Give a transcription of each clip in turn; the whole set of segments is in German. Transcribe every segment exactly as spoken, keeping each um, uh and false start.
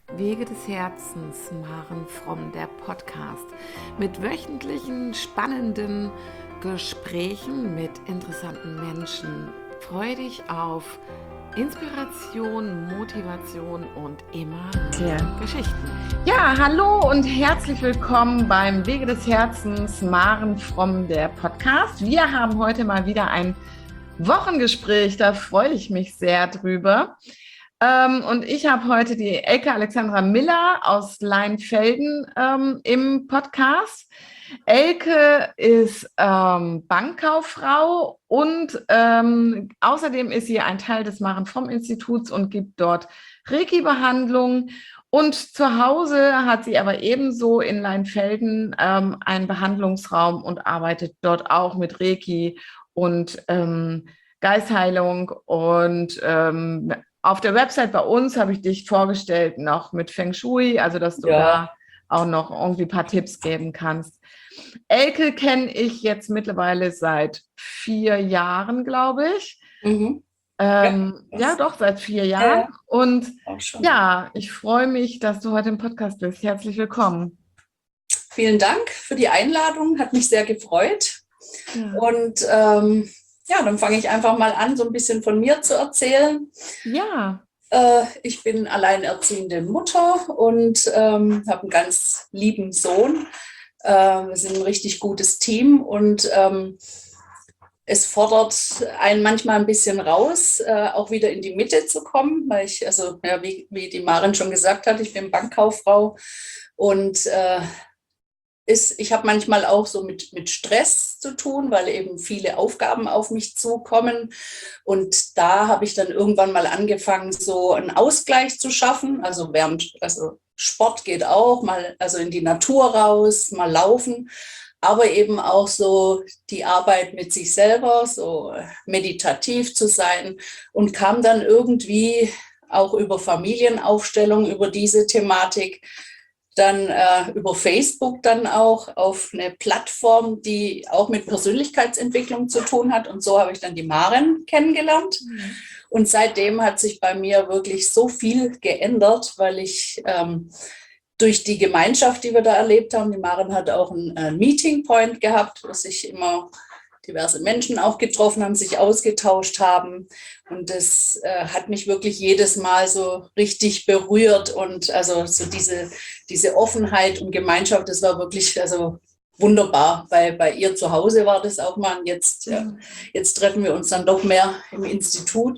Wege des Herzens, Maren Fromm, der Podcast mit wöchentlichen spannenden Gesprächen mit interessanten Menschen. Freue dich auf Inspiration, Motivation und immer mehr Geschichten. Ja, hallo und herzlich willkommen beim Wege des Herzens, Maren Fromm, der Podcast. Wir haben heute mal wieder ein Wochengespräch, da freue ich mich sehr drüber. Ähm, und ich habe heute die Elke Alexandra Miller aus Leinfelden ähm, im Podcast. Elke ist ähm, Bankkauffrau und ähm, außerdem ist sie ein Teil des Maren Fromm Instituts und gibt dort Reiki-Behandlung. Und zu Hause hat sie aber ebenso in Leinfelden ähm, einen Behandlungsraum und arbeitet dort auch mit Reiki und ähm, Geistheilung. Und ähm, auf der Website bei uns habe ich dich vorgestellt noch mit Feng Shui, also dass du Ja. da auch noch irgendwie ein paar Tipps geben kannst. Elke kenne ich jetzt mittlerweile seit vier Jahren, glaube ich. Mhm. Ähm, Ja, ja, das- doch, seit vier Ja, Jahren. ja, Und auch schon. ja, ich freue mich, dass du heute im Podcast bist. Herzlich willkommen. Vielen Dank für die Einladung, hat mich sehr gefreut. Ja. Und ähm, ja, dann fange ich einfach mal an, so ein bisschen von mir zu erzählen. Ja. Äh, ich bin alleinerziehende Mutter und ähm, habe einen ganz lieben Sohn. Äh, wir sind ein richtig gutes Team und ähm, es fordert einen manchmal ein bisschen raus, äh, auch wieder in die Mitte zu kommen, weil ich, also ja, wie, wie die Maren schon gesagt hat, ich bin Bankkauffrau und äh, ist, ich habe manchmal auch so mit, mit Stress zu tun, weil eben viele Aufgaben auf mich zukommen. Und da habe ich dann irgendwann mal angefangen, so einen Ausgleich zu schaffen. Also während, also Sport geht auch, mal also in die Natur raus, mal laufen, aber eben auch so die Arbeit mit sich selber, so meditativ zu sein und kam dann irgendwie auch über Familienaufstellung, über diese Thematik, dann äh, über Facebook dann auch auf eine Plattform, die auch mit Persönlichkeitsentwicklung zu tun hat. Und so habe ich dann die Maren kennengelernt. Mhm. Und seitdem hat sich bei mir wirklich so viel geändert, weil ich ähm, durch die Gemeinschaft, die wir da erlebt haben, die Maren hat auch einen äh, Meeting Point gehabt, wo sich immer diverse Menschen auch getroffen haben, sich ausgetauscht haben. Und das äh, hat mich wirklich jedes Mal so richtig berührt. Und also so diese, diese Offenheit und Gemeinschaft, das war wirklich also wunderbar. Bei, bei ihr zu Hause war das auch mal. Und jetzt, ja, jetzt treffen wir uns dann doch mehr im Institut.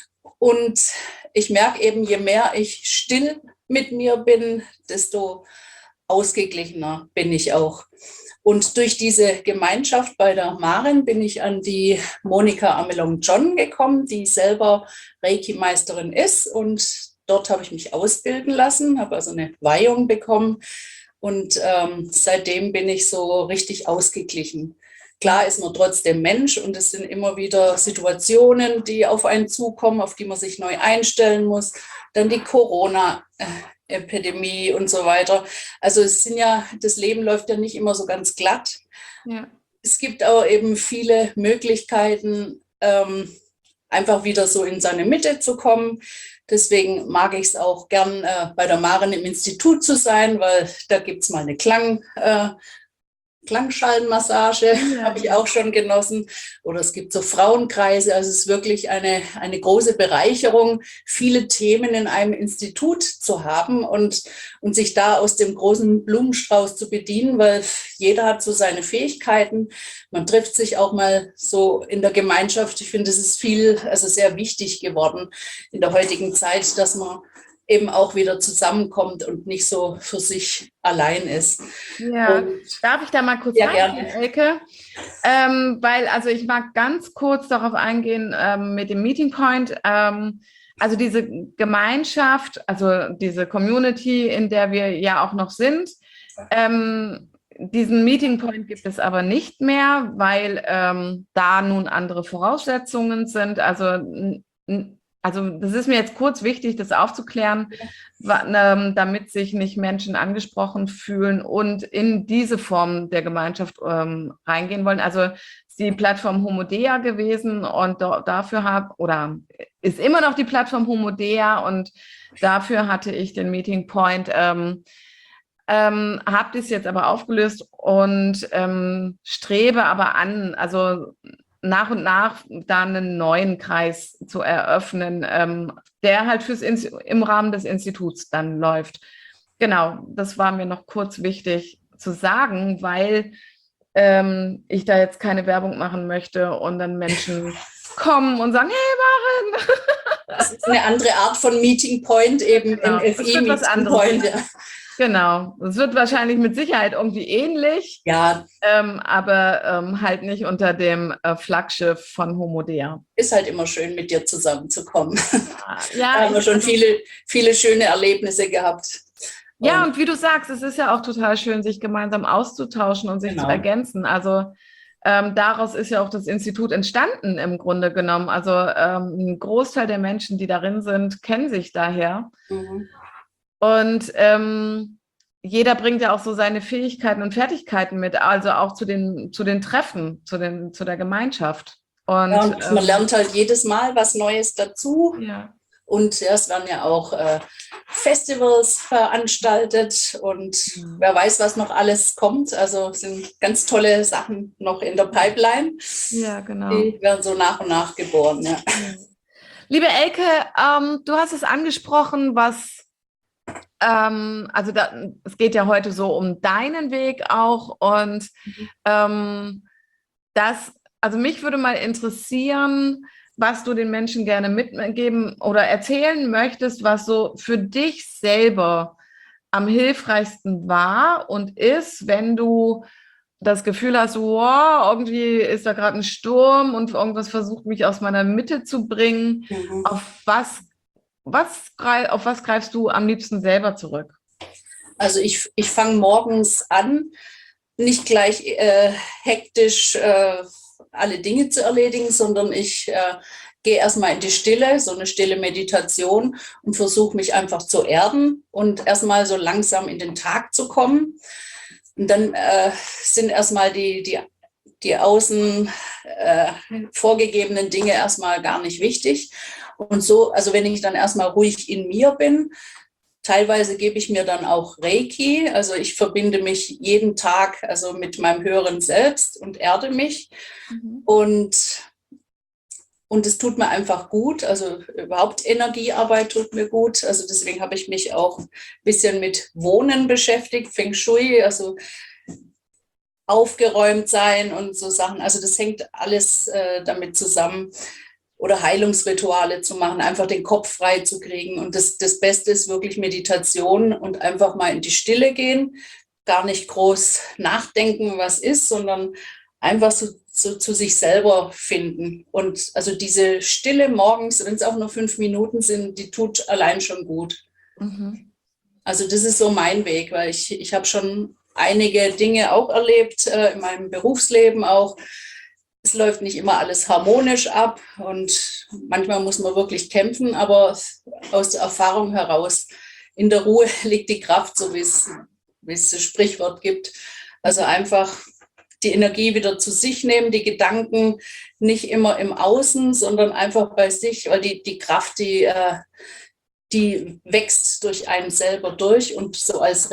Und ich merke eben, je mehr ich still mit mir bin, desto ausgeglichener bin ich auch. Und durch diese Gemeinschaft bei der Maren bin ich an die Monika Amelong-John gekommen, die selber Reiki-Meisterin ist. Und dort habe ich mich ausbilden lassen, habe also eine Weihung bekommen. Und ähm, seitdem bin ich so richtig ausgeglichen. Klar ist man trotzdem Mensch und es sind immer wieder Situationen, die auf einen zukommen, auf die man sich neu einstellen muss. Dann die Corona- Epidemie und so weiter. Also es sind ja, das Leben läuft ja nicht immer so ganz glatt. Ja. Es gibt aber eben viele Möglichkeiten, ähm, einfach wieder so in seine Mitte zu kommen. Deswegen mag ich es auch gern, äh, bei der Maren im Institut zu sein, weil da gibt es mal eine Klang, äh, Klangschallenmassage, ja, habe ich auch schon genossen. Oder es gibt so Frauenkreise. Also es ist wirklich eine, eine große Bereicherung, viele Themen in einem Institut zu haben und, und sich da aus dem großen Blumenstrauß zu bedienen, weil jeder hat so seine Fähigkeiten. Man trifft sich auch mal so in der Gemeinschaft. Ich finde, es ist viel, also sehr wichtig geworden in der heutigen Zeit, dass man eben auch wieder zusammenkommt und nicht so für sich allein ist. Ja, und darf ich da mal kurz ja, reingehen, Elke? Ähm, weil, also ich mag ganz kurz darauf eingehen ähm, mit dem Meeting Point. Ähm, also diese Gemeinschaft, also diese Community, in der wir ja auch noch sind, ähm, diesen Meeting Point gibt es aber nicht mehr, weil ähm, da nun andere Voraussetzungen sind. Also Also das ist mir jetzt kurz wichtig, das aufzuklären, damit sich nicht Menschen angesprochen fühlen und in diese Form der Gemeinschaft ähm, reingehen wollen. Also ist die Plattform Homodea gewesen und do, dafür habe oder ist immer noch die Plattform Homodea und dafür hatte ich den Meeting Point, ähm, ähm, habe das jetzt aber aufgelöst und ähm, strebe aber an, also nach und nach da einen neuen Kreis zu eröffnen, ähm, der halt fürs Inst- im Rahmen des Instituts dann läuft. Genau, das war mir noch kurz wichtig zu sagen, weil ähm, ich da jetzt keine Werbung machen möchte und dann Menschen kommen und sagen, hey Maren. Das ist eine andere Art von Meeting Point, eben Genau, N F I Meeting Point. Ja. Genau, es wird wahrscheinlich mit Sicherheit irgendwie ähnlich, Ja, ähm, aber ähm, halt nicht unter dem äh, Flaggschiff von Homodea. ist halt immer schön, mit dir zusammenzukommen. Ja, da haben wir ich, schon also, viele, viele schöne Erlebnisse gehabt. ja, Und, und wie du sagst, es ist ja auch total schön, sich gemeinsam auszutauschen und sich genau. zu ergänzen. Also ähm, daraus ist ja auch das Institut entstanden im Grunde genommen. Also ähm, ein Großteil der Menschen, die darin sind, kennen sich daher. Mhm. Und ähm, jeder bringt ja auch so seine Fähigkeiten und Fertigkeiten mit, also auch zu den, zu den Treffen, zu, den, zu der Gemeinschaft. Und, Ja, und man ähm, lernt halt jedes Mal was Neues dazu. ja. Und ja, es werden ja auch äh, Festivals veranstaltet und mhm. wer weiß, was noch alles kommt. Also es sind ganz tolle Sachen noch in der Pipeline. Ja, genau. Die werden so nach und nach geboren. Ja. Ja. Liebe Elke, ähm, du hast es angesprochen, was, ähm, also da, es geht ja heute so um deinen Weg auch und mhm. ähm, das, also mich würde mal interessieren, was du den Menschen gerne mitgeben oder erzählen möchtest, was so für dich selber am hilfreichsten war und ist, wenn du das Gefühl hast, wow, irgendwie ist da gerade ein Sturm und irgendwas versucht mich aus meiner Mitte zu bringen. Mhm. Auf was, was, auf was greifst du am liebsten selber zurück? Also ich, ich fange morgens an, nicht gleich äh, hektisch äh, alle Dinge zu erledigen, sondern ich äh, gehe erstmal in die Stille, so eine stille Meditation und versuche mich einfach zu erden und erstmal so langsam in den Tag zu kommen. Und dann äh, sind erstmal die, die, die außen äh, vorgegebenen Dinge erstmal gar nicht wichtig. Und so, also wenn ich dann erstmal ruhig in mir bin, teilweise gebe ich mir dann auch Reiki, also ich verbinde mich jeden Tag also mit meinem höheren Selbst und erde mich. Mhm. Und, und es tut mir einfach gut, also überhaupt Energiearbeit tut mir gut. Also deswegen habe ich mich auch ein bisschen mit Wohnen beschäftigt, Feng Shui, also aufgeräumt sein und so Sachen. Also das hängt alles äh, damit zusammen. Oder Heilungsrituale zu machen, einfach den Kopf frei zu kriegen. Und das, das Beste ist wirklich Meditation und einfach mal in die Stille gehen, gar nicht groß nachdenken, was ist, sondern einfach so, so zu sich selber finden. Und also diese Stille morgens, wenn es auch nur fünf Minuten sind, die tut allein schon gut. Mhm. Also das ist so mein Weg, weil ich, ich habe schon einige Dinge auch erlebt, äh, in meinem Berufsleben auch. Es läuft nicht immer alles harmonisch ab und manchmal muss man wirklich kämpfen, aber aus der Erfahrung heraus, in der Ruhe liegt die Kraft, so wie es, wie es das Sprichwort gibt. Also einfach die Energie wieder zu sich nehmen, die Gedanken nicht immer im Außen, sondern einfach bei sich, weil die, die Kraft, die, die wächst durch einen selber durch und so als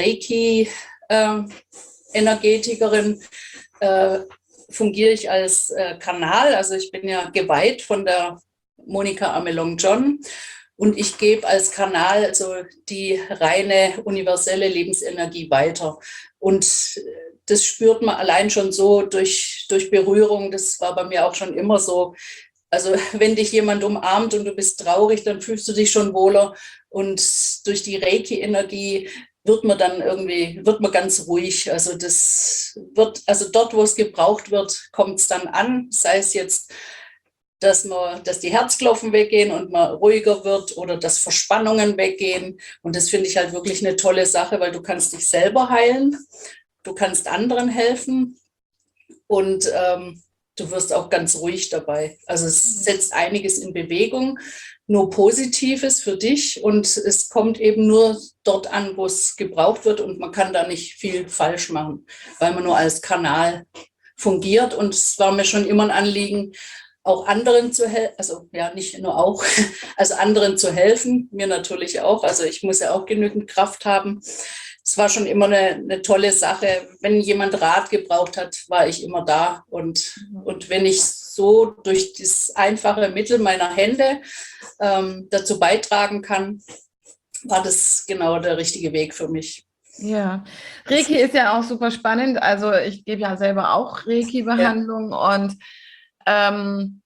Reiki-Energetikerin äh, fungiere ich als äh, Kanal, also ich bin ja geweiht von der Monika Amelong-John und ich gebe als Kanal also die reine universelle Lebensenergie weiter und das spürt man allein schon so durch, durch Berührung, das war bei mir auch schon immer so, also wenn dich jemand umarmt und du bist traurig, dann fühlst du dich schon wohler und durch die Reiki-Energie wird man dann irgendwie, wird man ganz ruhig. Also das wird, also dort, wo es gebraucht wird, kommt es dann an. Sei es jetzt, dass man, dass die Herzklopfen weggehen und man ruhiger wird oder dass Verspannungen weggehen. Und das finde ich halt wirklich eine tolle Sache, weil du kannst dich selber heilen, du kannst anderen helfen und ähm, du wirst auch ganz ruhig dabei. Also es setzt einiges in Bewegung. Nur Positives für dich und es kommt eben nur dort an, wo es gebraucht wird und man kann da nicht viel falsch machen, weil man nur als Kanal fungiert und es war mir schon immer ein Anliegen, auch anderen zu helfen, also ja, nicht nur auch, also anderen zu helfen, mir natürlich auch. Also ich muss ja auch genügend Kraft haben. Es war schon immer eine, eine tolle Sache. Wenn jemand Rat gebraucht hat, war ich immer da. Und, mhm. und wenn ich so durch das einfache Mittel meiner Hände ähm, dazu beitragen kann, war das genau der richtige Weg für mich. Ja, Reiki ist ja auch super spannend. Also ich gebe ja selber auch Reiki-Behandlung ja. und ähm,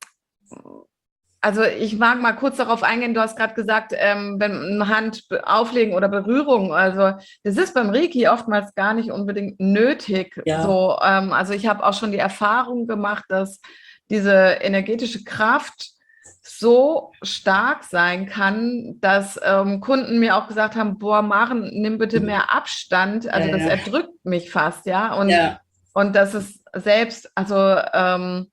also ich mag mal kurz darauf eingehen, du hast gerade gesagt, ähm, wenn Hand auflegen oder Berührung, also das ist beim Reiki oftmals gar nicht unbedingt nötig. Ja. So, ähm, also ich habe auch schon die Erfahrung gemacht, dass diese energetische Kraft so stark sein kann, dass ähm, Kunden mir auch gesagt haben, boah, Maren, nimm bitte mehr Abstand, also ja, das ja. erdrückt mich fast, ja, und, ja. und das ist selbst, also ähm,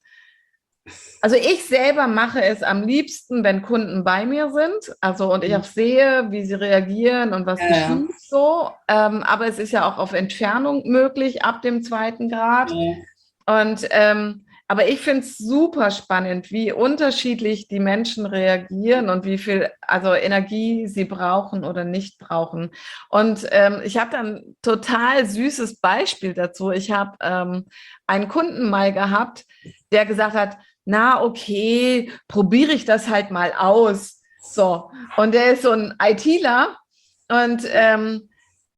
Also ich selber mache es am liebsten, wenn Kunden bei mir sind, also und ich auch sehe, wie sie reagieren und was ja, geschieht so. Ähm, aber es ist ja auch auf Entfernung möglich ab dem zweiten Grad. Ja. Und ähm, aber ich finde es super spannend, wie unterschiedlich die Menschen reagieren und wie viel also Energie sie brauchen oder nicht brauchen. Und ähm, ich habe dann ein total süßes Beispiel dazu. Ich habe ähm, einen Kunden mal gehabt, der gesagt hat, na okay, probiere ich das halt mal aus. So, und der ist so ein ITler und ähm,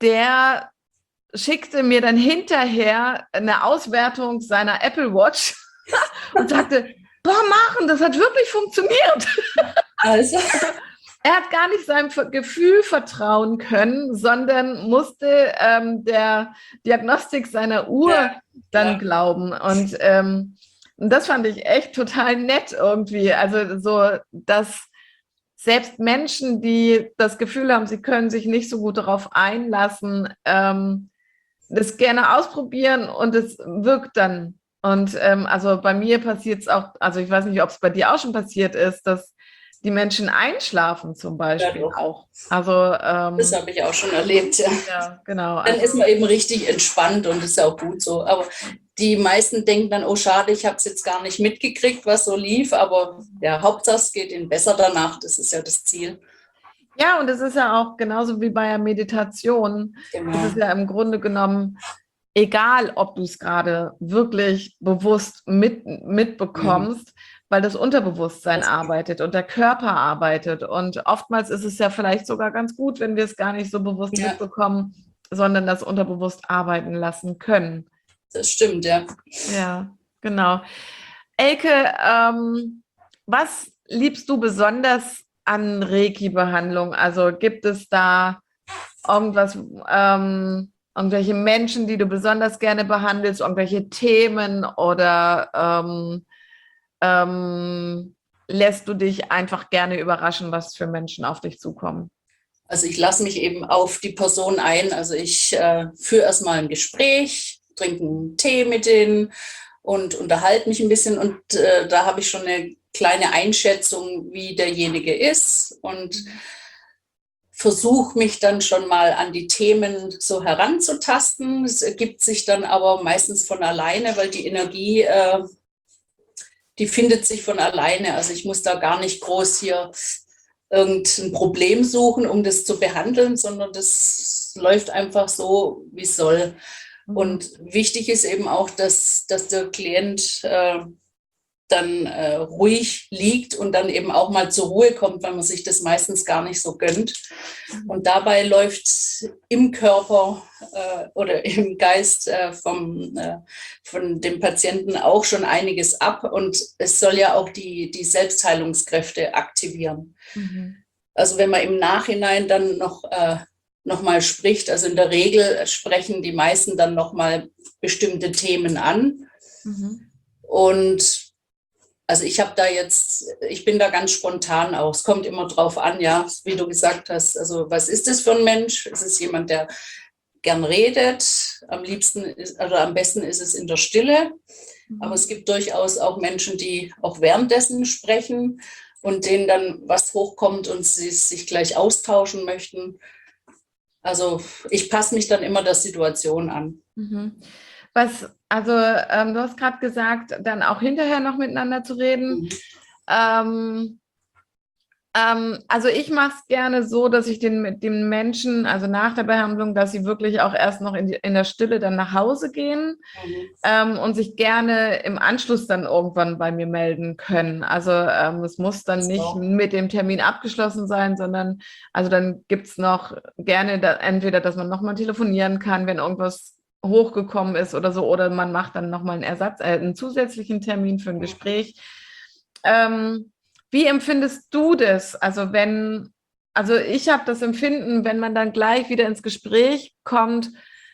der schickte mir dann hinterher eine Auswertung seiner Apple Watch und sagte, boah, Maren, das hat wirklich funktioniert. Also. Er hat gar nicht seinem Gefühl vertrauen können, sondern musste ähm, der Diagnostik seiner Uhr ja, dann ja. glauben. Und ähm, Und das fand ich echt total nett irgendwie. Also so, dass selbst Menschen, die das Gefühl haben, sie können sich nicht so gut darauf einlassen, ähm, das gerne ausprobieren und es wirkt dann. Und ähm, also bei mir passiert es auch, also ich weiß nicht, ob es bei dir auch schon passiert ist, dass die Menschen einschlafen zum Beispiel. Ja, auch. Also ähm, das habe ich auch schon erlebt, ja. Ja, genau. Dann also, ist man eben richtig entspannt und das ist auch gut so. Aber die meisten denken dann, oh schade, ich habe es jetzt gar nicht mitgekriegt, was so lief. Aber ja, Hauptsache es geht ihnen besser danach. Das ist ja das Ziel. Ja, und es ist ja auch genauso wie bei der Meditation. Genau. Es ist ja im Grunde genommen egal, ob du es gerade wirklich bewusst mit, mitbekommst, mhm. weil das Unterbewusstsein das arbeitet und der Körper arbeitet. Und oftmals ist es ja vielleicht sogar ganz gut, wenn wir es gar nicht so bewusst ja. mitbekommen, sondern das unterbewusst arbeiten lassen können. Das stimmt, ja. Ja, genau. Elke, ähm, was liebst du besonders an Reiki-Behandlung? Also gibt es da irgendwas, ähm, irgendwelche Menschen, die du besonders gerne behandelst, irgendwelche Themen oder ähm, ähm, lässt du dich einfach gerne überraschen, was für Menschen auf dich zukommen? Also ich lasse mich eben auf die Person ein. Also ich äh, führe erstmal ein Gespräch, trinke einen Tee mit denen und unterhalte mich ein bisschen. Und äh, da habe ich schon eine kleine Einschätzung, wie derjenige ist und versuche mich dann schon mal an die Themen so heranzutasten. Es ergibt sich dann aber meistens von alleine, weil die Energie, äh, die findet sich von alleine. Also ich muss da gar nicht groß hier irgendein Problem suchen, um das zu behandeln, sondern das läuft einfach so, wie es soll. Und wichtig ist eben auch, dass, dass der Klient äh, dann äh, ruhig liegt und dann eben auch mal zur Ruhe kommt, weil man sich das meistens gar nicht so gönnt. Und dabei läuft im Körper äh, oder im Geist äh, vom, äh, von dem Patienten auch schon einiges ab. Und es soll ja auch die, die Selbstheilungskräfte aktivieren. Mhm. Also wenn man im Nachhinein dann noch, äh, noch mal spricht, also in der Regel sprechen die meisten dann noch mal bestimmte Themen an. Mhm. Und also ich habe da jetzt, ich bin da ganz spontan auch. Es kommt immer drauf an, ja, wie du gesagt hast. Also was ist das für ein Mensch? Es ist jemand, der gern redet. Am liebsten ist, oder am besten ist es in der Stille. Mhm. Aber es gibt durchaus auch Menschen, die auch währenddessen sprechen und denen dann was hochkommt und sie sich gleich austauschen möchten. Also ich passe mich dann immer der Situation an. Mhm. Was, also ähm, du hast gerade gesagt, dann auch hinterher noch miteinander zu reden. Mhm. Ähm, ähm, also ich mache es gerne so, dass ich den mit den Menschen, also nach der Behandlung, dass sie wirklich auch erst noch in, die, in der Stille dann nach Hause gehen Mhm. ähm, und sich gerne im Anschluss dann irgendwann bei mir melden können. Also ähm, es muss dann nicht So. mit dem Termin abgeschlossen sein, sondern also dann gibt es noch gerne da, entweder, dass man nochmal telefonieren kann, wenn irgendwas hochgekommen ist oder so, oder man macht dann nochmal einen Ersatz, äh, einen zusätzlichen Termin für ein Gespräch. Ähm, wie empfindest du das? Also wenn, also ich habe das Empfinden, wenn man dann gleich wieder ins Gespräch kommt,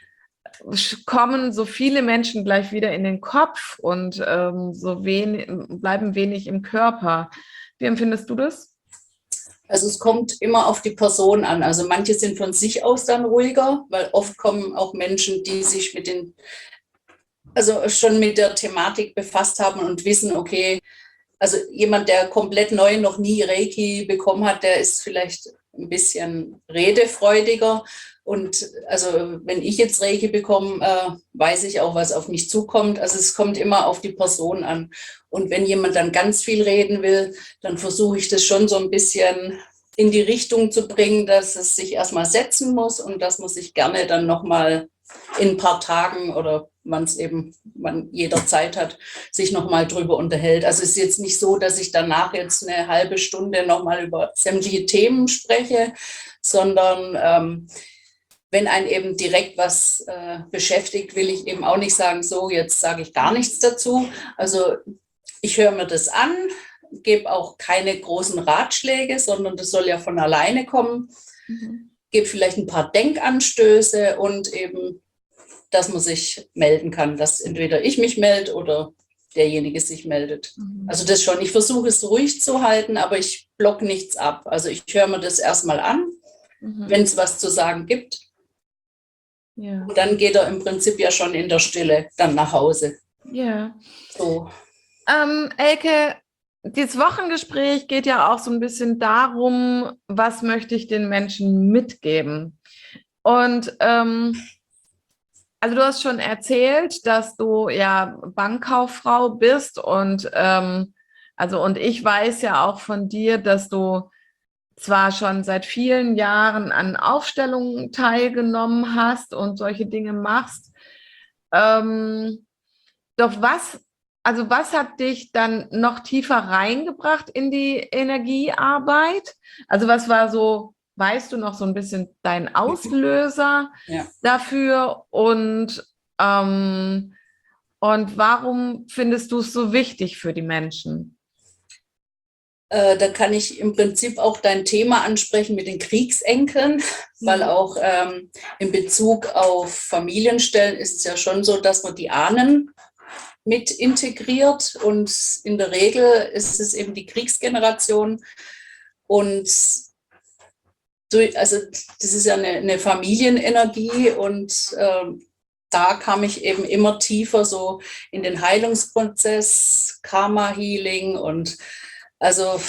kommen so viele Menschen gleich wieder in den Kopf und ähm, so wenig, bleiben wenig im Körper. Wie empfindest du das? Also es kommt immer auf die Person an. Also manche sind von sich aus dann ruhiger, weil oft kommen auch Menschen, die sich mit den, also schon mit der Thematik befasst haben und wissen, okay, also jemand, der komplett neu noch nie Reiki bekommen hat, der ist vielleicht ein bisschen redefreudiger. Und also wenn ich jetzt Reiki bekomme, äh, weiß ich auch, was auf mich zukommt. Also es kommt immer auf die Person an. Und wenn jemand dann ganz viel reden will, dann versuche ich das schon so ein bisschen in die Richtung zu bringen, dass es sich erstmal setzen muss und dass man sich gerne dann nochmal in ein paar Tagen oder man es eben, man jeder Zeit hat, sich nochmal drüber unterhält. Also es ist jetzt nicht so, dass ich danach jetzt eine halbe Stunde nochmal über sämtliche Themen spreche, sondern ähm, wenn einen eben direkt was äh, beschäftigt, will ich eben auch nicht sagen, so, jetzt sage ich gar nichts dazu. Also ich höre mir das an, gebe auch keine großen Ratschläge, sondern das soll ja von alleine kommen. Mhm. Gebe vielleicht ein paar Denkanstöße und eben, dass man sich melden kann, dass entweder ich mich melde oder derjenige sich meldet. Mhm. Also das schon. Ich versuche es ruhig zu halten, aber ich block nichts ab. Also ich höre mir das erstmal an, mhm. wenn es was zu sagen gibt. Ja. Und dann geht er im Prinzip ja schon in der Stille dann nach Hause. Ja. So. Ähm, Elke, dieses Wochengespräch geht ja auch so ein bisschen darum, was möchte ich den Menschen mitgeben? Und ähm, also du hast schon erzählt, dass du ja Bankkauffrau bist und ähm, also und ich weiß ja auch von dir, dass du zwar schon seit vielen Jahren an Aufstellungen teilgenommen hast und solche Dinge machst, ähm, doch was, also was hat dich dann noch tiefer reingebracht in die Energiearbeit? Also was war so, weißt du noch so ein bisschen dein Auslöser ja. dafür und, ähm, und warum findest du es so wichtig für die Menschen? Äh, da kann ich im Prinzip auch dein Thema ansprechen mit den Kriegsenkeln, ja. weil auch ähm, in Bezug auf Familienstellen ist es ja schon so, dass man die Ahnen mit integriert und in der Regel ist es eben die Kriegsgeneration und durch, also das ist ja eine, eine Familienenergie und äh, da kam ich eben immer tiefer so in den Heilungsprozess, Karma-Healing und also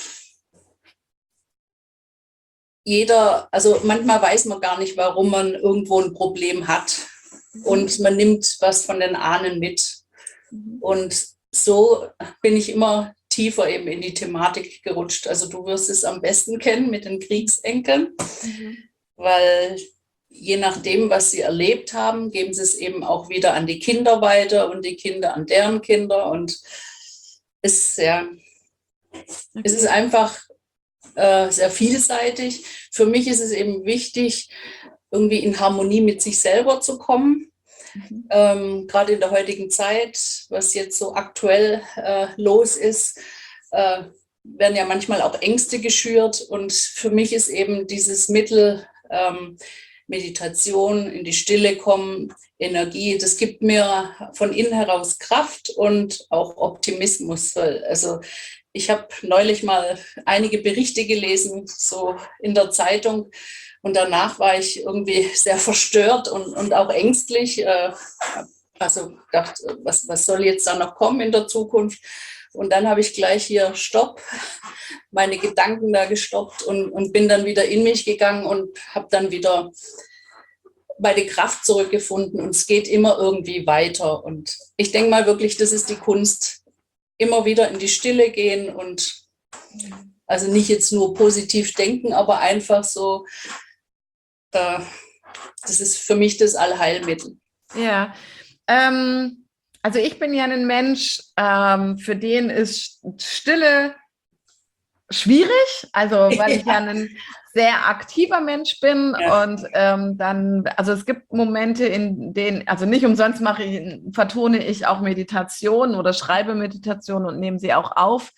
jeder, also manchmal weiß man gar nicht, warum man irgendwo ein Problem hat und man nimmt was von den Ahnen mit. Und so bin ich immer tiefer eben in die Thematik gerutscht. Also du wirst es am besten kennen mit den Kriegsenkeln, mhm. weil je nachdem, was sie erlebt haben, geben sie es eben auch wieder an die Kinder weiter und die Kinder an deren Kinder. Und es, ja, okay. es ist einfach äh, sehr vielseitig. Für mich ist es eben wichtig, irgendwie in Harmonie mit sich selber zu kommen. Mhm. Ähm, gerade in der heutigen Zeit, was jetzt so aktuell äh, los ist, äh, werden ja manchmal auch Ängste geschürt. Und für mich ist eben dieses Mittel ähm, Meditation, in die Stille kommen, Energie, das gibt mir von innen heraus Kraft und auch Optimismus. Also ich habe neulich mal einige Berichte gelesen, so in der Zeitung. Und danach war ich irgendwie sehr verstört und, und auch ängstlich. Also dachte, was, was soll jetzt da noch kommen in der Zukunft? Und dann habe ich gleich hier Stopp, meine Gedanken da gestoppt und, und bin dann wieder in mich gegangen und habe dann wieder meine Kraft zurückgefunden und es geht immer irgendwie weiter. Und ich denke mal wirklich, das ist die Kunst, immer wieder in die Stille gehen und also nicht jetzt nur positiv denken, aber einfach so, äh, das ist für mich das Allheilmittel. Ja, ähm, also ich bin ja ein Mensch, ähm, für den ist Stille schwierig, also weil ich ja, ja ein sehr aktiver Mensch bin ja. und ähm, dann, also es gibt Momente, in denen, also nicht umsonst mache ich, vertone ich auch Meditation oder schreibe Meditation und nehme sie auch auf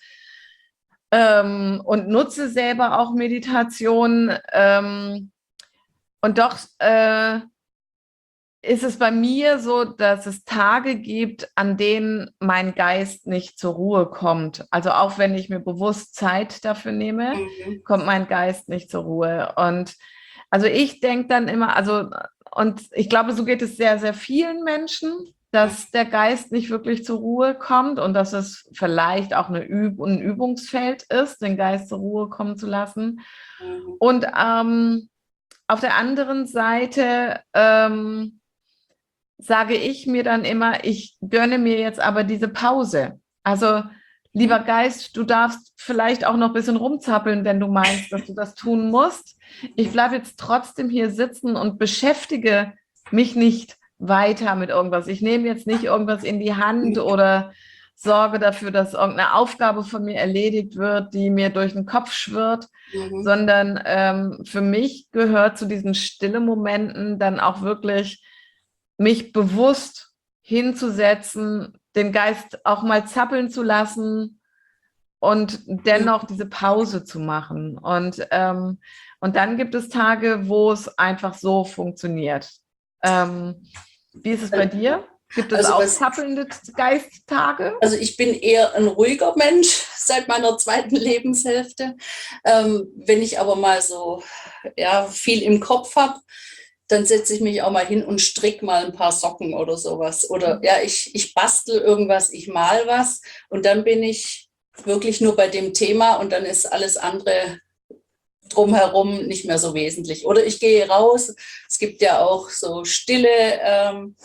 ähm, und nutze selber auch Meditation ähm, und doch äh, ist es bei mir so, dass es Tage gibt, an denen mein Geist nicht zur Ruhe kommt. Also auch wenn ich mir bewusst Zeit dafür nehme, mhm. kommt mein Geist nicht zur Ruhe. Und also ich denke dann immer, also und ich glaube, so geht es sehr, sehr vielen Menschen, dass der Geist nicht wirklich zur Ruhe kommt und dass es vielleicht auch eine Üb- ein Übungsfeld ist, den Geist zur Ruhe kommen zu lassen. Mhm. Und ähm, auf der anderen Seite ähm, sage ich mir dann immer, ich gönne mir jetzt aber diese Pause. Also, lieber Geist, du darfst vielleicht auch noch ein bisschen rumzappeln, wenn du meinst, dass du das tun musst. Ich bleibe jetzt trotzdem hier sitzen und beschäftige mich nicht weiter mit irgendwas. Ich nehme jetzt nicht irgendwas in die Hand oder sorge dafür, dass irgendeine Aufgabe von mir erledigt wird, die mir durch den Kopf schwirrt, mhm. sondern ähm, für mich gehört zu diesen stillen Momenten dann auch wirklich mich bewusst hinzusetzen, den Geist auch mal zappeln zu lassen und dennoch diese Pause zu machen. Und, ähm, und dann gibt es Tage, wo es einfach so funktioniert. Ähm, wie ist es bei dir? Gibt es also auch was, zappelnde Geisttage? Also ich bin eher ein ruhiger Mensch seit meiner zweiten Lebenshälfte. Ähm, wenn ich aber mal so ja, viel im Kopf habe, dann setze ich mich auch mal hin und stricke mal ein paar Socken oder sowas. Oder ja, ich, ich bastel irgendwas, ich mal was und dann bin ich wirklich nur bei dem Thema und dann ist alles andere drumherum nicht mehr so wesentlich. Oder ich gehe raus, es gibt ja auch so stille, ähm,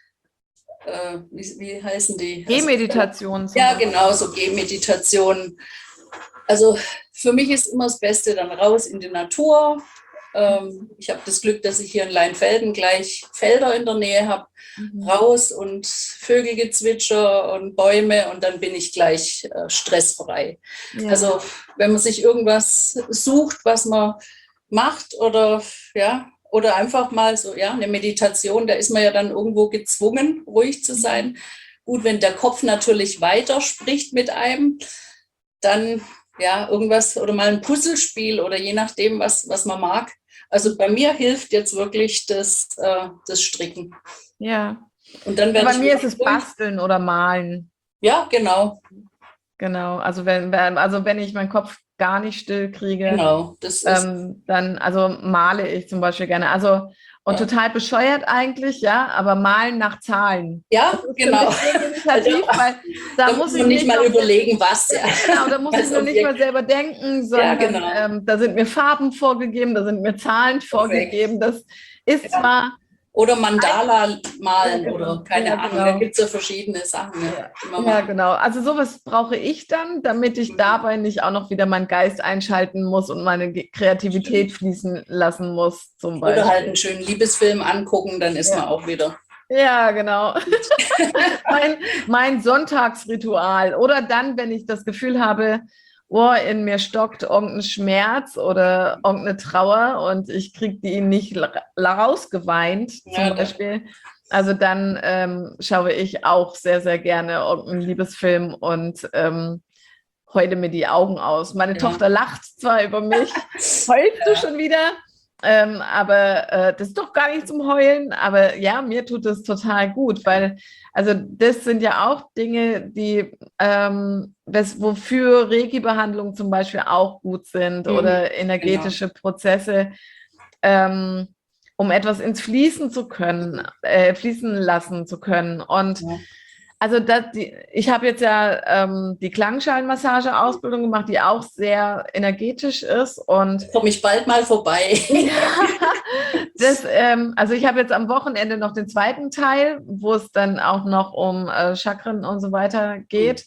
äh, wie, wie heißen die? Gehmeditationen. Also, ja, genau, so Gehmeditationen. Also für mich ist immer das Beste dann raus in die Natur. Ich habe das Glück, dass ich hier in Leinfelden gleich Felder in der Nähe habe, mhm. raus und Vögelgezwitscher und Bäume und dann bin ich gleich äh, stressfrei. Ja. Also wenn man sich irgendwas sucht, was man macht oder ja oder einfach mal so ja eine Meditation, da ist man ja dann irgendwo gezwungen, ruhig zu sein. Gut, wenn der Kopf natürlich weiter spricht mit einem, dann ja, irgendwas oder mal ein Puzzlespiel oder je nachdem, was, was man mag. Also bei mir hilft jetzt wirklich das, äh, das Stricken. Ja. Und dann ja bei mir ist es Basteln oder Malen. Ja, genau. Genau, also wenn, also wenn ich meinen Kopf gar nicht still kriege, genau, das ist ähm, dann also male ich zum Beispiel gerne. Also und ja. total bescheuert eigentlich, ja, aber malen nach Zahlen. Ja, genau. Also, weil da, da muss ich nicht mal überlegen, was. Ja. Genau, da muss ich nur nicht mal selber denken, sondern ja, genau. ähm, da sind mir Farben vorgegeben, da sind mir Zahlen Perfekt. vorgegeben. Das ist ja. zwar oder Mandala malen ja, genau. oder keine ja, Ahnung, genau. da gibt es ja verschiedene Sachen. Ja, ja genau. Also sowas brauche ich dann, damit ich mhm. dabei nicht auch noch wieder meinen Geist einschalten muss und meine Kreativität fließen lassen muss. Zum Beispiel. Oder halt einen schönen Liebesfilm angucken, dann ist ja. man auch wieder. Ja, genau. mein, mein Sonntagsritual. Oder dann, wenn ich das Gefühl habe, oh, in mir stockt irgendein Schmerz oder irgendeine Trauer und ich kriege die nicht rausgeweint, zum ja, Beispiel. Also dann ähm, schaue ich auch sehr, sehr gerne irgendeinen Liebesfilm und ähm, heule mir die Augen aus. Meine ja. Tochter lacht zwar über mich, heulst ja. du schon wieder? Ähm, aber äh, das ist doch gar nicht zum Heulen, aber ja, mir tut es total gut, weil also das sind ja auch Dinge, die ähm, was, wofür Reiki-Behandlungen zum Beispiel auch gut sind mhm, oder energetische genau. Prozesse, ähm, um etwas ins Fließen zu können, äh, fließen lassen zu können und ja. Also das, die, ich habe jetzt ja ähm, die Klangschalenmassage-Ausbildung gemacht, die auch sehr energetisch ist. Und Komme ich bald mal vorbei. das, ähm, also ich habe jetzt am Wochenende noch den zweiten Teil, wo es dann auch noch um äh, Chakren und so weiter geht.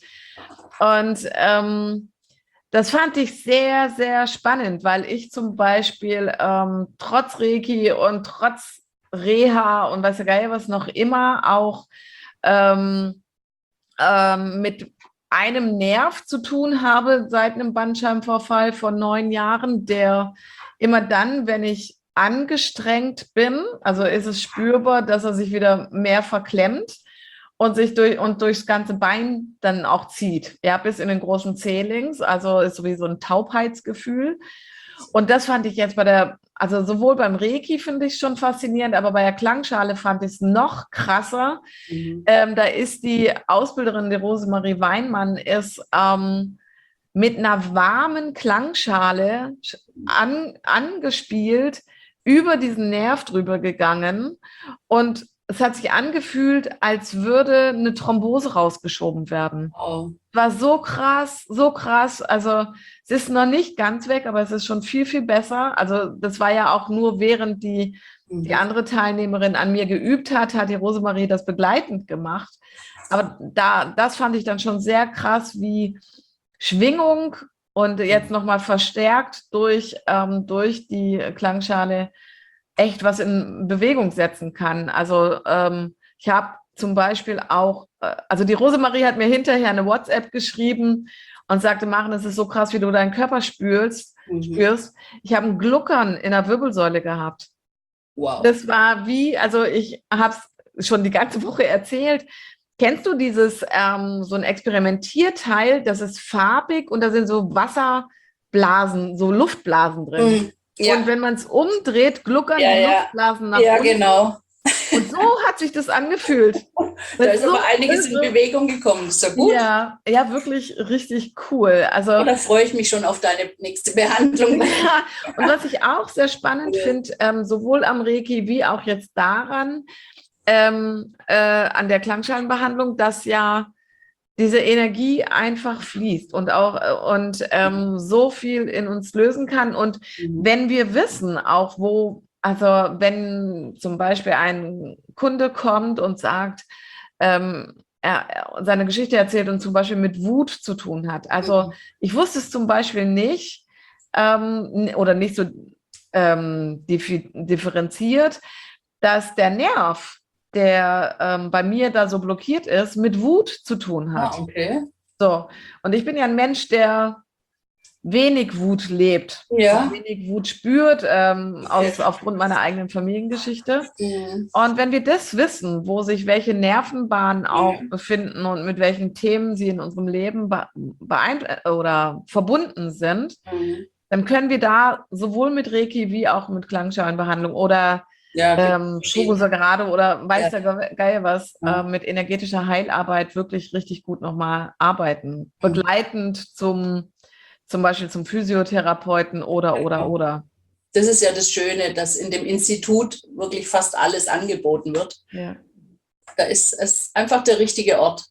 Und ähm, das fand ich sehr, sehr spannend, weil ich zum Beispiel ähm, trotz Reiki und trotz Reha und weiß der Geier was noch immer auch ähm, ähm, mit einem Nerv zu tun habe seit einem Bandscheibenvorfall von neun Jahren, der immer dann, wenn ich angestrengt bin, also ist es spürbar, dass er sich wieder mehr verklemmt und sich durch und durchs ganze Bein dann auch zieht. Ja, bis in den großen Zeh links, also ist sowieso ein Taubheitsgefühl. Und das fand ich jetzt bei der, also sowohl beim Reiki finde ich schon faszinierend, aber bei der Klangschale fand ich es noch krasser. Mhm. Ähm, da ist die Ausbilderin, die Rosemarie Weinmann, ist ähm, mit einer warmen Klangschale an, angespielt, über diesen Nerv drüber gegangen und es hat sich angefühlt, als würde eine Thrombose rausgeschoben werden. Oh. War so krass, so krass. Also es ist noch nicht ganz weg, aber es ist schon viel, viel besser. Also das war ja auch nur, während die, mhm. die andere Teilnehmerin an mir geübt hat, hat die Rosemarie das begleitend gemacht. Aber da, das fand ich dann schon sehr krass, wie Schwingung und jetzt nochmal verstärkt durch, ähm, durch die Klangschale echt was in Bewegung setzen kann. Also ähm, ich habe zum Beispiel auch, äh, also die Rosemarie hat mir hinterher eine WhatsApp geschrieben und sagte, Maren, es ist so krass, wie du deinen Körper spürst. Mhm. spürst. Ich habe ein Gluckern in der Wirbelsäule gehabt. Wow. Das war wie, also ich habe es schon die ganze Woche erzählt. Kennst du dieses, ähm, so ein Experimentierteil, das ist farbig und da sind so Wasserblasen, so Luftblasen drin. Mhm. Ja. Und wenn man es umdreht, gluckern ja, die ja. Luftblasen nach ja, unten. Ja, genau. Und so hat sich das angefühlt. Da ist so aber einiges in Bewegung gekommen. Ist doch gut. Ja, ja, wirklich richtig cool. Also, oh, da freue ich mich schon auf deine nächste Behandlung. Ja, und was ich auch sehr spannend ja. finde, ähm, sowohl am Reiki wie auch jetzt daran, ähm, äh, an der Klangschalenbehandlung, dass ja diese Energie einfach fließt und auch und ähm, so viel in uns lösen kann. Und mhm. wenn wir wissen, auch wo, also wenn zum Beispiel ein Kunde kommt und sagt, ähm, er, er seine Geschichte erzählt und zum Beispiel mit Wut zu tun hat. Also mhm. ich wusste es zum Beispiel nicht ähm, oder nicht so ähm, differenziert, dass der Nerv, der ähm, bei mir da so blockiert ist, mit Wut zu tun hat. Ah, okay. So, und ich bin ja ein Mensch, der wenig Wut lebt, ja. wenig Wut spürt, ähm, aus, aufgrund meiner eigenen Familiengeschichte. Mhm. Und wenn wir das wissen, wo sich welche Nervenbahnen auch mhm. befinden und mit welchen Themen sie in unserem Leben beein- oder verbunden sind, mhm. dann können wir da sowohl mit Reiki wie auch mit Klangschalenbehandlung oder Ja, ähm, Shogusa gerade oder weiß ja. der Geier was, ja. äh, mit energetischer Heilarbeit wirklich richtig gut nochmal arbeiten. Begleitend zum, zum Beispiel zum Physiotherapeuten oder, oder, ja. oder. Das ist ja das Schöne, dass in dem Institut wirklich fast alles angeboten wird. Ja. Da ist es einfach der richtige Ort.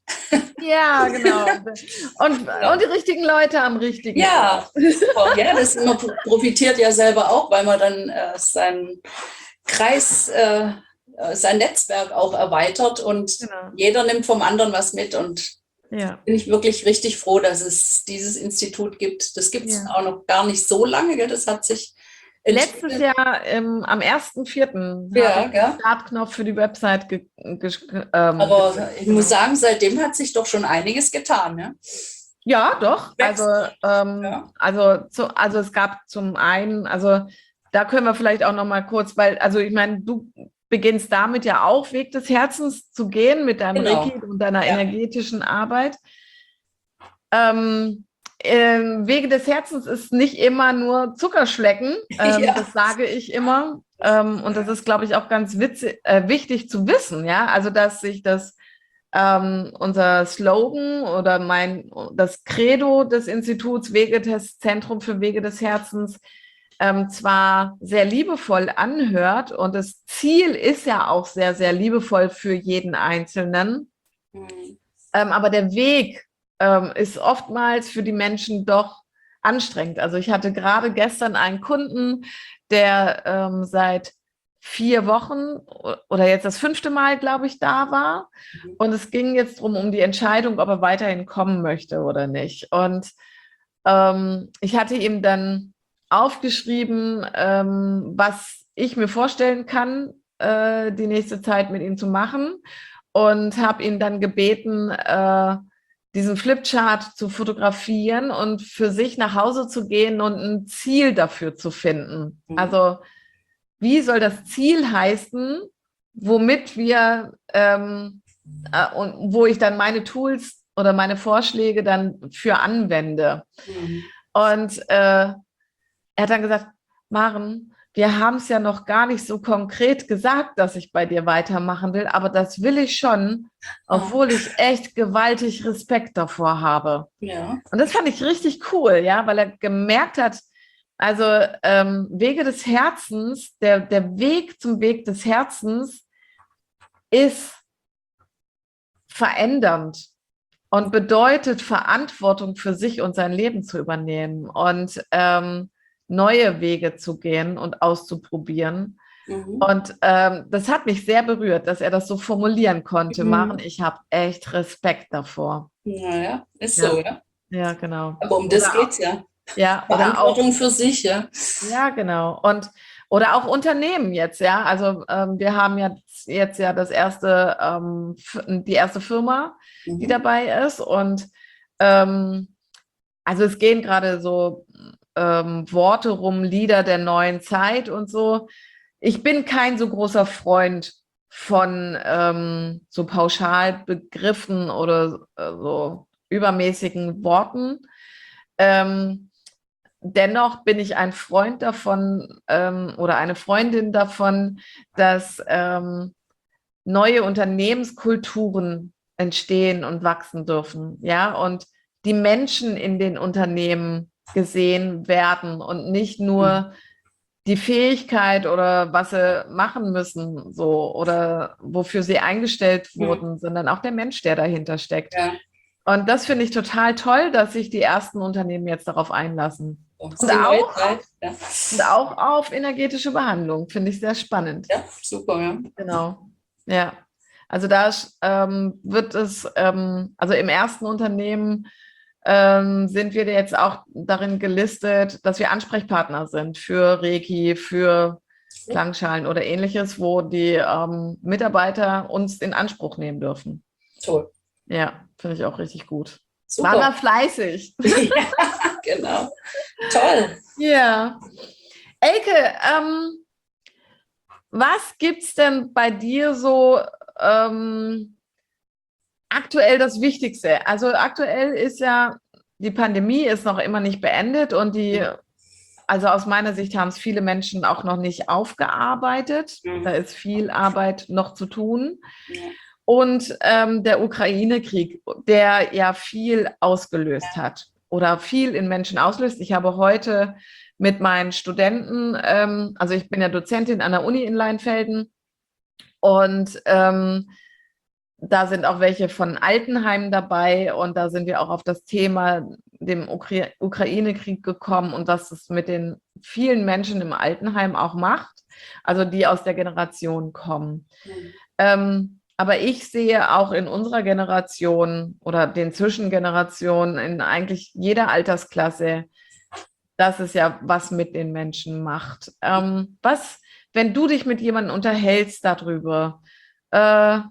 Ja, genau. Und, ja. und die richtigen Leute am richtigen ja. Ort. Ja, das man profitiert ja selber auch, weil man dann äh, sein Kreis, äh, sein Netzwerk auch erweitert und genau. jeder nimmt vom anderen was mit und ja. bin ich wirklich richtig froh, dass es dieses Institut gibt. Das gibt es ja. auch noch gar nicht so lange, gell? Das hat sich letztes Jahr ähm, am ersten vierten ja, habe ich den Startknopf für die Website ge- ge- ähm, Aber ge- ich muss sagen, seitdem hat sich doch schon einiges getan, ne? Ja, doch. Also, ähm, ja. also, zu, also es gab zum einen, also da können wir vielleicht auch noch mal kurz, weil, also ich meine, du beginnst damit ja auch Weg des Herzens zu gehen mit deinem genau. Reiki und deiner ja. energetischen Arbeit. Ähm, äh, Wege des Herzens ist nicht immer nur Zuckerschlecken, ähm, ja. das sage ich immer. Ähm, und das ist, glaube ich, auch ganz witzig, äh, wichtig zu wissen, ja, also dass sich das ähm, unser Slogan oder mein das Credo des Instituts Wege des Zentrum für Wege des Herzens Ähm, zwar sehr liebevoll anhört und das Ziel ist ja auch sehr, sehr liebevoll für jeden Einzelnen, mhm. Ähm, aber der Weg ähm, ist oftmals für die Menschen doch anstrengend. Also ich hatte gerade gestern einen Kunden, der ähm, seit vier Wochen oder jetzt das fünfte Mal, glaube ich, da war. Mhm. Und es ging jetzt drum um die Entscheidung, ob er weiterhin kommen möchte oder nicht. Und ähm, ich hatte ihm dann aufgeschrieben, ähm, was ich mir vorstellen kann, äh, die nächste Zeit mit ihm zu machen. Und habe ihn dann gebeten, äh, diesen Flipchart zu fotografieren und für sich nach Hause zu gehen und ein Ziel dafür zu finden. Mhm. Also wie soll das Ziel heißen, womit wir ähm, äh, und wo ich dann meine Tools oder meine Vorschläge dann für anwende. Mhm. Und äh, er hat dann gesagt, Maren, wir haben es ja noch gar nicht so konkret gesagt, dass ich bei dir weitermachen will, aber das will ich schon, obwohl ich echt gewaltig Respekt davor habe. Ja. Und das fand ich richtig cool, ja, weil er gemerkt hat, also ähm, Wege des Herzens, der, der Weg zum Weg des Herzens ist verändernd und bedeutet, Verantwortung für sich und sein Leben zu übernehmen und ähm, neue Wege zu gehen und auszuprobieren. Mhm. Und ähm, das hat mich sehr berührt, dass er das so formulieren konnte. Mhm. Maren, ich habe echt Respekt davor. Naja, ist Ja. so, ja. Ja, genau. Aber um das Oder geht es ja. Ja, oder auch, Verantwortung für sich, ja. ja, genau. Und oder auch Unternehmen jetzt, ja. Also ähm, wir haben jetzt, jetzt ja das erste, ähm, f- die erste Firma, die Mhm. dabei ist. Und ähm, also es gehen gerade so ähm, Worte rum, Lieder der neuen Zeit und so. Ich bin kein so großer Freund von ähm, so Pauschalbegriffen oder äh, so übermäßigen Worten. Ähm, dennoch bin ich ein Freund davon ähm, oder eine Freundin davon, dass ähm, neue Unternehmenskulturen entstehen und wachsen dürfen, ja, und die Menschen in den Unternehmen gesehen werden und nicht nur die Fähigkeit oder was sie machen müssen, so oder wofür sie eingestellt Mhm. wurden, sondern auch der Mensch, der dahinter steckt. Ja. Und das finde ich total toll, dass sich die ersten Unternehmen jetzt darauf einlassen. Das ist Und die neue auch, Zeit. Ja. und auch auf energetische Behandlung, finde ich sehr spannend. Ja, super, ja. Genau. Ja. Also da ähm, wird es, ähm, also im ersten Unternehmen ähm, sind wir jetzt auch darin gelistet, dass wir Ansprechpartner sind für Reiki, für Klangschalen oder ähnliches, wo die ähm, Mitarbeiter uns in Anspruch nehmen dürfen. Toll. Ja, finde ich auch richtig gut. Super. Waren wir fleißig. Ja, genau. Toll. Ja. Elke, ähm, was gibt's denn bei dir so ähm, aktuell das Wichtigste? Also aktuell ist ja, die Pandemie ist noch immer nicht beendet und die, also aus meiner Sicht haben es viele Menschen auch noch nicht aufgearbeitet. Mhm. Da ist viel Arbeit noch zu tun. Ja. Und ähm, der Ukraine-Krieg, der ja viel ausgelöst hat oder viel in Menschen auslöst. Ich habe heute mit meinen Studenten, ähm, also ich bin ja Dozentin an der Uni in Leinfelden und ähm, da sind auch welche von Altenheim dabei und da sind wir auch auf das Thema dem Ukra Ukraine-Krieg gekommen und was es mit den vielen Menschen im Altenheim auch macht, also die aus der Generation kommen. Mhm. Ähm, aber ich sehe auch in unserer Generation oder den Zwischengenerationen in eigentlich jeder Altersklasse, dass es ja was mit den Menschen macht. Ähm, was, wenn du dich mit jemandem unterhältst darüber, äh,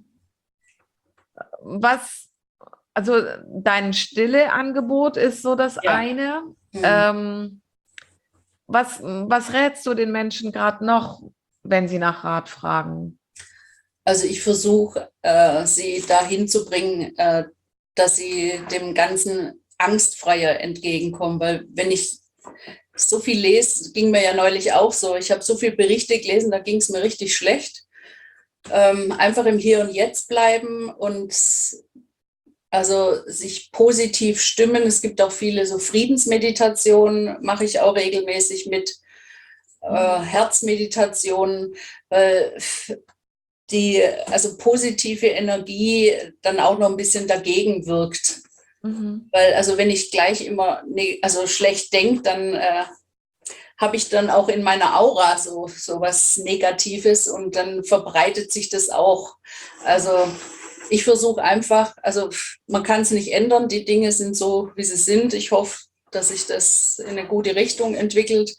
was, also dein Stille-Angebot ist so das Ja. eine. Mhm. Ähm, was, was rätst du den Menschen gerade noch, wenn sie nach Rat fragen? Also ich versuche, äh, sie dahin zu bringen, äh, dass sie dem Ganzen angstfreier entgegenkommen. Weil wenn ich so viel lese, ging mir ja neulich auch so, ich habe so viele Berichte gelesen, da ging es mir richtig schlecht. Ähm, einfach im Hier und Jetzt bleiben und also sich positiv stimmen. Es gibt auch viele so Friedensmeditationen, mache ich auch regelmäßig mit, äh, Herzmeditationen. Äh, die, also positive Energie dann auch noch ein bisschen dagegen wirkt. Mhm. Weil, also wenn ich gleich immer ne, also schlecht denke, dann äh, habe ich dann auch in meiner Aura so, so was Negatives und dann verbreitet sich das auch. Also ich versuche einfach, also man kann es nicht ändern, die Dinge sind so, wie sie sind. Ich hoffe, dass sich das in eine gute Richtung entwickelt.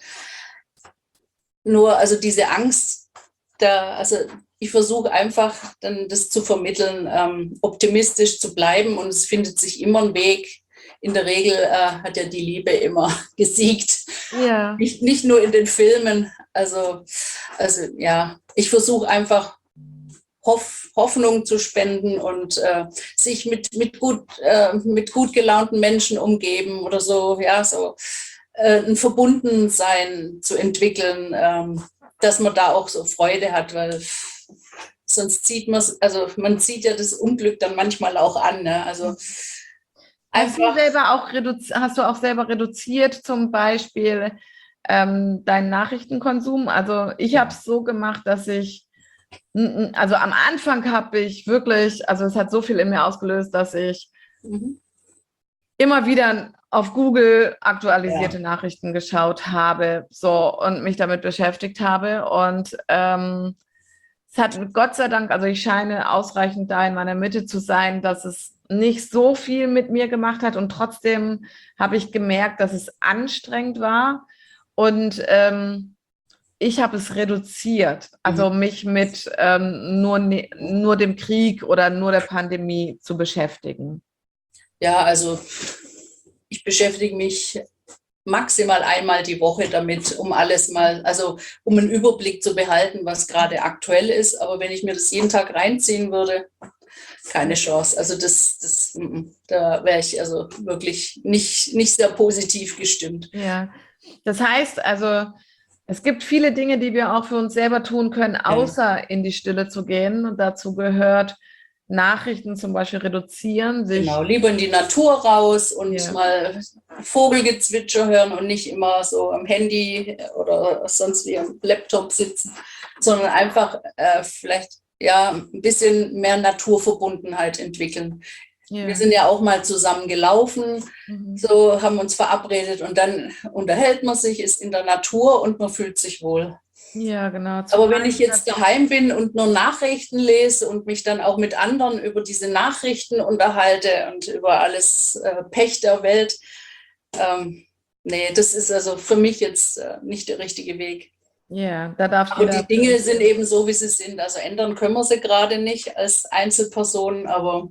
Nur, also diese Angst, da, also ich versuche einfach dann das zu vermitteln, ähm, optimistisch zu bleiben und es findet sich immer ein Weg. In der Regel äh, hat ja die Liebe immer gesiegt. Ja. Nicht, nicht nur in den Filmen. Also, also ja, ich versuche einfach Hoff, Hoffnung zu spenden und äh, sich mit, mit, gut, äh, mit gut gelaunten Menschen umgeben oder so, ja, so äh, ein Verbundensein zu entwickeln, ähm, dass man da auch so Freude hat, weil sonst sieht man es, also man sieht ja das Unglück dann manchmal auch an, ne? Also Hast du, selber auch reduzi- hast du auch selber reduziert zum Beispiel ähm, deinen Nachrichtenkonsum? Also ich habe es so gemacht, dass ich, also am Anfang habe ich wirklich, also es hat so viel in mir ausgelöst, dass ich mhm. immer wieder auf Google aktualisierte ja. Nachrichten geschaut habe, so und mich damit beschäftigt habe. Und ähm, es hat Gott sei Dank, also ich scheine ausreichend da in meiner Mitte zu sein, dass es nicht so viel mit mir gemacht hat und trotzdem habe ich gemerkt, dass es anstrengend war und ähm, ich habe es reduziert, also mhm. mich mit ähm, nur, nur dem Krieg oder nur der Pandemie zu beschäftigen. Ja, also ich beschäftige mich maximal einmal die Woche damit, um alles mal, also um einen Überblick zu behalten, was gerade aktuell ist. Aber wenn ich mir das jeden Tag reinziehen würde, keine Chance. Also das, das da wäre ich also wirklich nicht, nicht sehr positiv gestimmt. Ja, das heißt also, es gibt viele Dinge, die wir auch für uns selber tun können, außer ja. in die Stille zu gehen. Und dazu gehört Nachrichten zum Beispiel reduzieren. Sich genau, lieber in die Natur raus und ja. mal Vogelgezwitscher hören und nicht immer so am Handy oder sonst wie am Laptop sitzen, sondern einfach äh, vielleicht ja ein bisschen mehr Naturverbundenheit entwickeln. Ja. Wir sind ja auch mal zusammen gelaufen, mhm. so haben uns verabredet und dann unterhält man sich, ist in der Natur und man fühlt sich wohl. Ja, genau. Aber wenn ich jetzt daheim bin und nur Nachrichten lese und mich dann auch mit anderen über diese Nachrichten unterhalte und über alles äh, Pech der Welt, ähm, nee, das ist also für mich jetzt äh, nicht der richtige Weg. Ja, da darf aber die Dinge sind eben so, wie sie sind. Also ändern können wir sie gerade nicht als Einzelpersonen, aber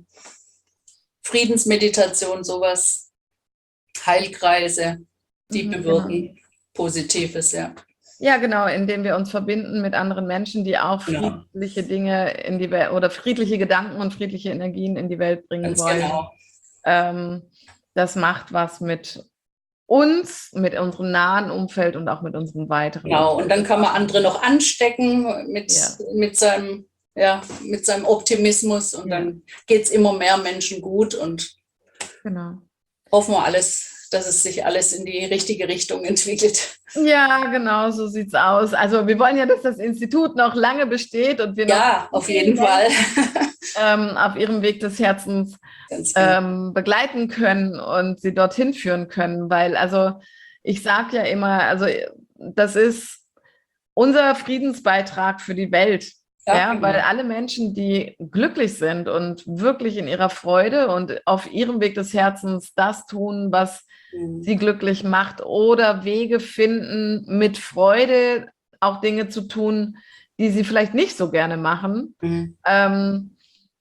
Friedensmeditation, sowas, Heilkreise, die mhm, bewirken genau. Positives, ja. Ja, genau, indem wir uns verbinden mit anderen Menschen, die auch friedliche ja. Dinge in die Welt oder friedliche Gedanken und friedliche Energien in die Welt bringen Ganz wollen. Genau. Ähm, das macht was mit uns, mit unserem nahen Umfeld und auch mit unserem weiteren. Genau, und dann kann man andere noch anstecken mit, ja. mit, seinem, ja, mit seinem Optimismus und ja. dann geht es immer mehr Menschen gut und genau. hoffen wir alles, dass es sich alles in die richtige Richtung entwickelt. Ja, genau, so sieht's aus. Also wir wollen ja, dass das Institut noch lange besteht und wir ja, noch auf jeden Fall ähm, auf ihrem Weg des Herzens genau. ähm, begleiten können und sie dorthin führen können, weil also ich sage ja immer, also das ist unser Friedensbeitrag für die Welt. Ja, ja genau. Weil alle Menschen, die glücklich sind und wirklich in ihrer Freude und auf ihrem Weg des Herzens das tun, was mhm. sie glücklich macht oder Wege finden, mit Freude auch Dinge zu tun, die sie vielleicht nicht so gerne machen. Mhm. Ähm,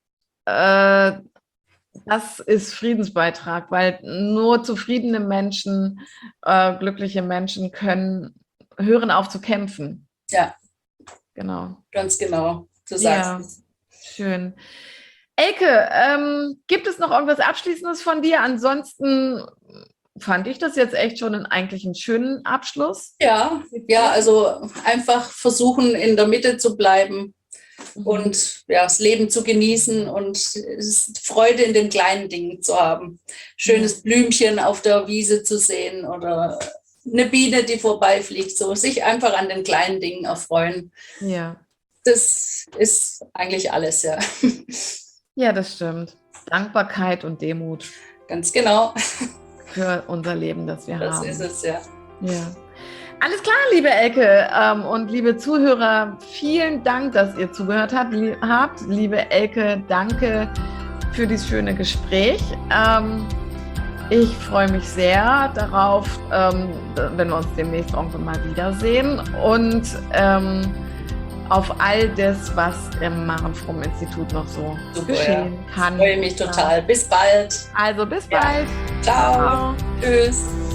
äh, das ist Friedensbeitrag, weil nur zufriedene Menschen, äh, glückliche Menschen können hören auf zu kämpfen. Ja. Genau. Ganz genau, du sagst ja, es. Schön. Elke, ähm, gibt es noch irgendwas Abschließendes von dir? Ansonsten fand ich das jetzt echt schon einen, eigentlich einen schönen Abschluss. Ja, ja, also einfach versuchen, in der Mitte zu bleiben mhm. und ja, das Leben zu genießen und Freude in den kleinen Dingen zu haben. Schönes mhm. Blümchen auf der Wiese zu sehen oder eine Biene, die vorbeifliegt, so sich einfach an den kleinen Dingen erfreuen. Ja. das ist eigentlich alles, ja. Ja, das stimmt. Dankbarkeit und Demut. Ganz genau. Für unser Leben, das wir das haben. Das ist es, ja. Ja. Alles klar, liebe Elke ähm, und liebe Zuhörer, vielen Dank, dass ihr zugehört habt. habt. Liebe Elke, danke für dieses schöne Gespräch. Ähm, ich freue mich sehr darauf, ähm, wenn wir uns demnächst irgendwann mal wiedersehen und ähm, auf all das, was im Maren Fromm Institut noch so Super, geschehen ja. kann. Ich freue mich total. Bis bald. Also bis ja. bald. Ciao. Ciao. Tschüss.